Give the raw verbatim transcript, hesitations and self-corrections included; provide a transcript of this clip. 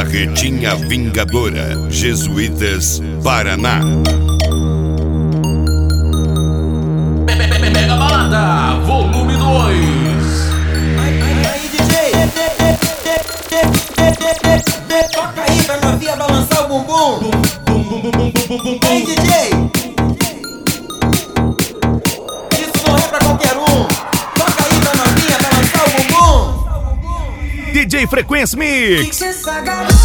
Carretinha Vingadora, Jesuítas, Paraná. Mega Balada, volume dois. Aí, D J, toca aí pra novinha balançar o bumbum. Aí, D J, isso não é pra qualquer um. Toca aí pra novinha balançar o bumbum. D J Frequência Mix. Tem que ser sagaz.